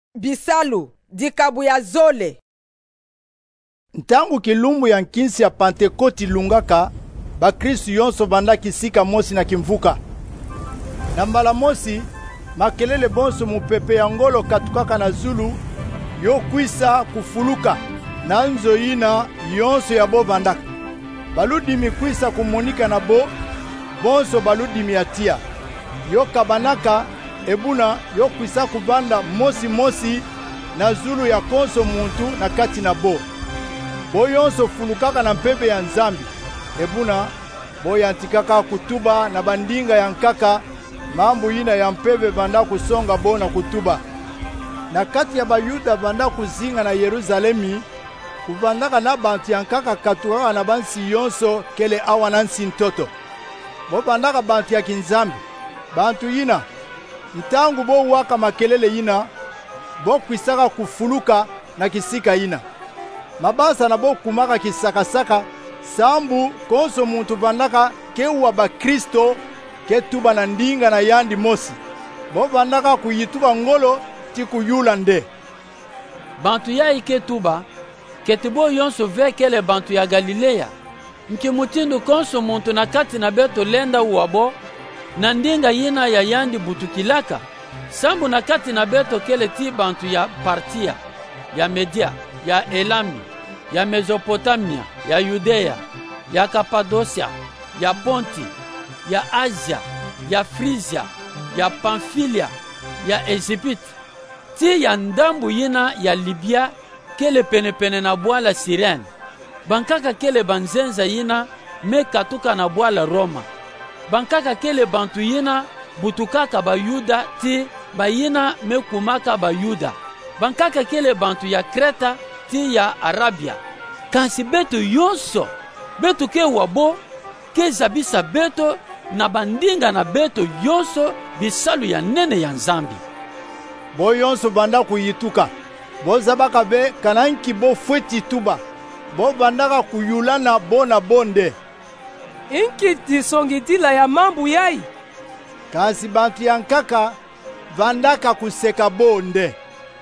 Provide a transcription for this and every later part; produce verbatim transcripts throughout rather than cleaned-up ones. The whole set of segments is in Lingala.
Bisalu dikabu ya zole. Ntangu kilumbu ya nkinsi ya Pentekoti lungaka, bakristu yonso banda kisika mosi na kimvuka. Na mbala mosi, makelele bonso mupepe ya ngolo katukaka na zulu, yo kwisa kufuluka, na nzo ina yonso ya bo bandaka. Baludimi kwisa kumonika na bo, bonso baludimi ya tia. Yo kabanaka, ebuna yo kwisa kubanda mosi mosi, na zulu ya konso muntu na kati na bo. Bo yonso fulukaka na mpebe ya nzambi. Ebuna, bo yantikaka kutuba na bandinga ya nkaka, mambu yina ya mpebe banda kusonga bo na kutuba. Na kati ya bayuda banda kuzinga na Yeruzalemi, kubandaka na bantu ya nkaka katukaka na bansi yonso kele awa na nsi ntoto. Bo bandaka bantu ya kinzambi, bantu yina, ntangu bo waka makelele yina, bo kwisaka kufuluka na kisika yina. Mabasa na bo kumaka kisaka-saka, sambu konso muntu bandaka kewa ba Kristo ketuba na ndinga na yandi mosi. Bo bandaka kuyituba ngolo ti kuyula nde. Bantu ya iketuba, ketibo yonso vekele bantu ya Galilea. Mkimutindu konso muntu na kati na beto lenda uwabo, na ndinga yina ya yandi butukilaka. Sambu na kati na beto kele ti bantu ya Partia, ya Media, ya Elami, ya Mesopotamia, ya Yudea, ya Kapadosia, ya Ponti, ya Asia, ya Frisia, ya Pamfilia, ya Egypte, ti ya ndambu yina ya Libya kele penepene na bwala Sirene. Bankaka kele banzenza yina me katuka na bwala Roma. Bankaka kele bantu yina butukaka ba Yuda ti ba yina me kumaka ba Yuda. Bankaka kele bantu ya Kreta ti ya Arabia. Kansi beto yonso, beto ke wabo, ke zabisa beto na bandinga na beto yonso bisalu ya nene ya nzambi. Bo yonso banda kuyituka, bo zabaka be kananki bo fweti tuba, bo bandaka kuyulana bo na bonde. Inki tisongitila ya mambu yai. Kansi bantu ya nkaka, bandaka kuseka bonde.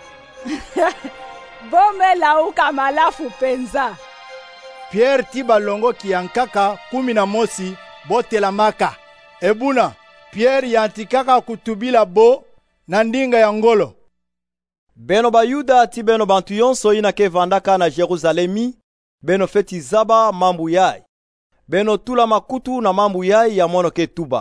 Bome lauka malafu penza. Pierre tiba longo kiyankaka kumi na mosi botela maka. Ebuna, Pierre yantikaka kutubila bo na ndinga ya ngolo. Beno bayuda ti beno bantu yonso ina ke vandaka na Jerusalemi, beno feti zaba mambu yai. Beno tula makutu na mambu yai ya mono ke tuba.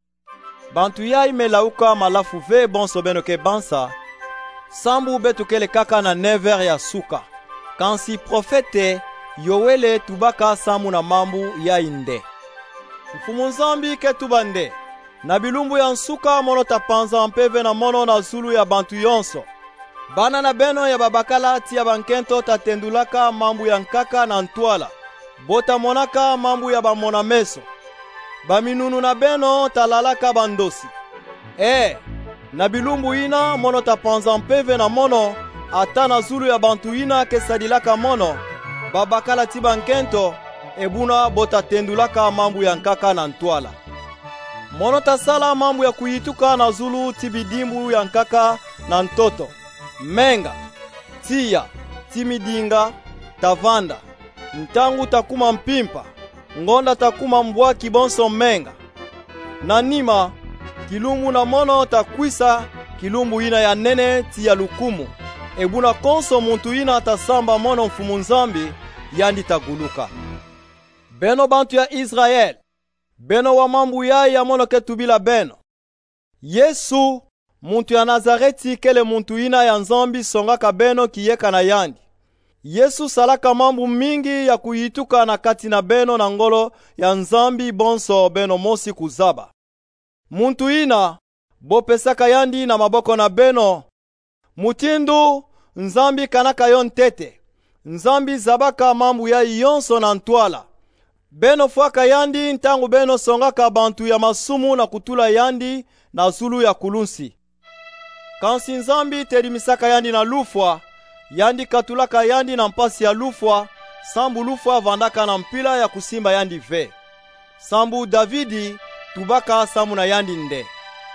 Bantu yai me lauka malafu ve bonso beno ke bansa, sambu betu kele kaka na never ya suka. Kansi profete Yowele tubaka samu na mambu ya inde. Mfumu nzambi ke tubande. Na bilumbu ya nsuka mono tapanza mpeve na mono na zulu ya bantu yonso. Bana na beno ya babakala tia bankento tatendulaka mambu ya nkaka na ntwala. Bota monaka mambu ya bamona meso. Baminunu na beno talalaka bandosi. Eh, na bilumbu ina mono tapanza mpeve na mono ata na zulu ya bantu ina kesadilaka mono. Babakala ti bankento ebuna bota tendulaka mambu ya nkaka na ntwala. Mono tasala mambu ya kuyituka na zulu tibidimbu ya nkaka na ntoto. Menga, tia, timidinga, tavanda. Ntangu takuma mpimpa, ngonda takuma mbwa kibonso menga. Na nima, kilumbu na mono takwisa kilumbu ina ya nene tia lukumu. Ebuna konso muntu ina tasamba mono mfumu nzambi yandi taguluka. Beno bantu ya Israel, beno wa mambu ya ya mono ketubila beno. Yesu, muntu ya Nazareti kele muntu ina ya nzambi songaka beno kiyeka na yandi. Yesu salaka mambu mingi ya kuyituka na kati na beno na ngolo ya nzambi bonso beno mosi kuzaba. Muntu ina, bopesaka yandi na maboko na beno. Mutindu, nzambi kanaka yon tete. Nzambi zabaka mambu ya yonso na ntwala. Beno fuaka yandi ntangu beno songaka bantu ya masumu na kutula yandi na zulu ya kulunsi. Kansi nzambi telimisaka yandi na lufwa, yandi katulaka yandi na mpasi ya lufwa, sambu lufwa vandaka na mpila ya kusimba yandi ve. Sambu Davidi tubaka samu na yandi nde.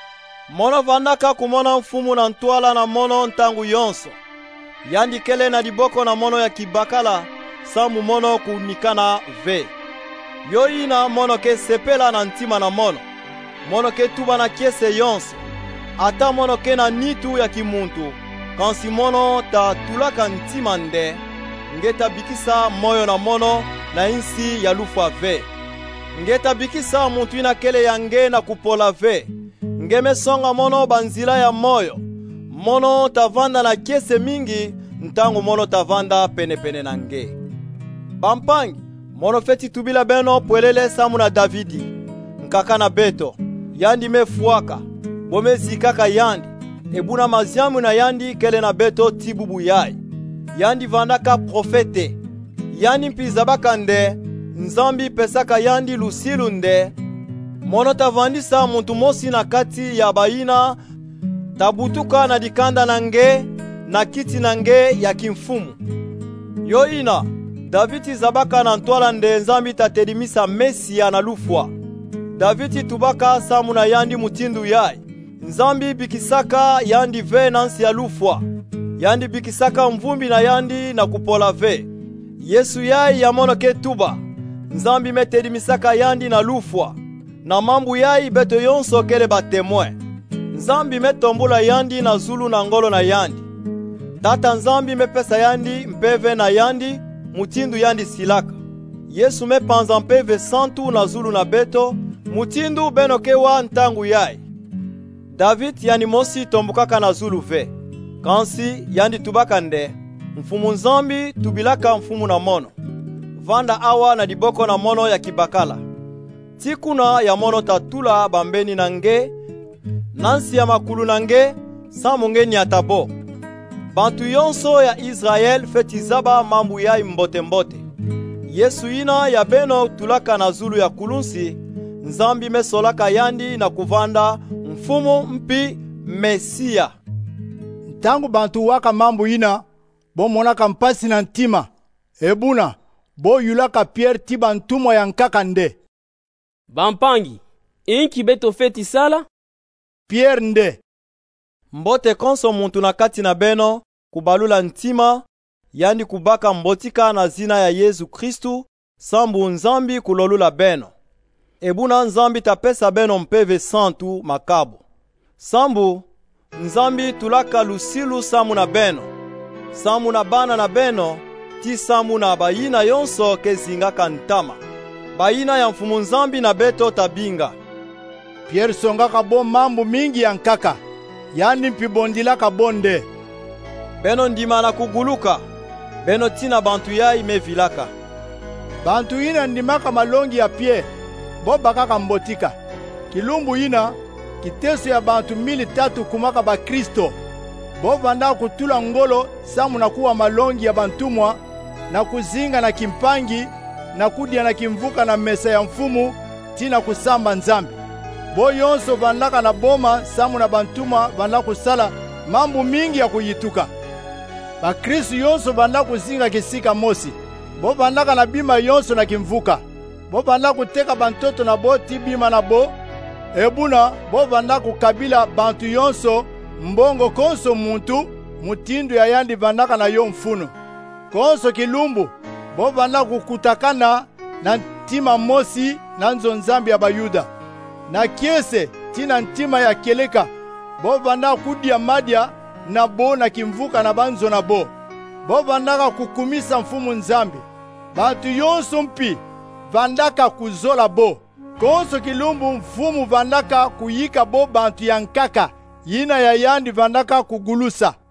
mono vandaka kumona mfumu na ntwala na mono ntangu yonso. Yandi kele na liboko na mono ya kibakala samu mono kunikana ve. Yo ina mono ke sepela na ntima na mono. Mono ke tuba na kiese yonso. Ata mono ke na nitu ya kimuntu. Kansi mono ta tulaka ntima nde. Ngeta bikisa moyo na mono na insi ya lufa ve. Ngeta bikisa muntu ina kele yange na kupola ve. Ngeme songa mono banzila ya moyo. Mono tavanda na kiese mingi ntangu mono tavanda pene pene na nge. Bampangi, mono feti tubila beno pwelele samu na Davidi. Nkaka na beto, yandi mefuaka, bome zikaka yandi. Ebuna maziamu na yandi kele na beto tibubu yai. Yandi vandaka profete. Yandi mpizabaka nde, nzambi pesaka yandi lusilu nde. Mono tavandisa muntu mosi na kati ya baina. Tabutuka na dikanda na nge, na kiti na nge ya kimfumu. Yo ina, Davidi zabaka na ntwala nde nzambi tatelimisa Mesia na lufwa. Davidi tubaka samu na yandi mutindu yai. Nzambi bikisaka yandi ve nansi ya lufwa. Yandi bikisaka mvumbi na yandi na kupola ve. Yesu yai ya mono ke tuba. Nzambi metelimisaka yandi na lufwa. Na mambu yai beto yonso kele batemwe. Nzambi metombula yandi na zulu na ngolo na yandi. Tata nzambi mepesa yandi mpeve na yandi, mutindu yandi silaka. Yesu mepanza mpeve santu na zulu na beto, mutindu benokewa ntangu yai. David yani mosi tombukaka na zulu ve. Kansi yandi tubaka nde, mfumu nzambi tubilaka mfumu na mono. Vanda awa na diboko na mono ya kibakala. Tikuna ya mono tatula bambeni na nge, nansi ya makulu na nge, samu nge ni atabo. Bantu yonso ya Israel fetizaba mambu yai mbote mbote. Yesu ina ya beno tulaka na zulu ya kulunsi, nzambi mesolaka yandi na kuvanda mfumu mpi Mesia. Ntangu bantu waka mambu ina, bo monaka mpasi na ntima. Ebuna, bo yulaka Pierre tiba ntumwa ya nkaka nde. Bampangi, inki beto feti sala? Pierre nde. Mbote konso muntu na kati na beno, kubalula ntima, yandi kubaka mbotika na zina ya Yesu Kristu, sambu nzambi kulolula beno. Ebuna nzambi tapesa beno mpeve santu makabu. Sambu, nzambi tulaka lusilu samu na beno. Samu na bana na beno, ti samu na bayina yonso kezingaka ntama. Bayina ya mfumu nzambi na beto tabinga. Pierre songaka bo mambu mingi ya nkaka, yandi mpibondilaka bonde. Beno ndima na kuguluka, beno tina bantu yai mevilaka. Bantu ina ndimaka malongi ya Pierre, bo bakaka mbotika. Kilumbu ina, kiteso ya bantu mili tatu kumaka ba Kristo. Bo vanda kutula ngolo samu na kuwa malongi ya bantumwa, na kuzinga na kimpangi, na kudia na kimvuka na mesa ya mfumu, tina kusamba nzambi. Bo yonso vandaka na boma samu na bantumwa vanda kusala mambu mingi ya kuyituka. Ba Kristo yonso vanda kuzinga kisika mosi. Bo vandaka na bima yonso na kimvuka. Bo vanda kuteka bantoto na bo ti bima na bo. Ebuna bo vanda kukabila bantu yonso mbongo konso muntu mutindu ya yandi vandaka na yo mfuno. Konso kilumbu bo vanda kukutakana na ntima mosi na nzo nzambi ya bayuda. Na kiese tina ntima ya keleka bo vanda kudia madia na bo na kimvuka na banzo na bo. Bo vandaka kukumisa mfumu nzambi. Bantu yonso mpi vandaka kuzola bo. Konso kilumbu mfumu vandaka kuyika bo bantu ya nkaka. Yina ya yandi vandaka kugulusa.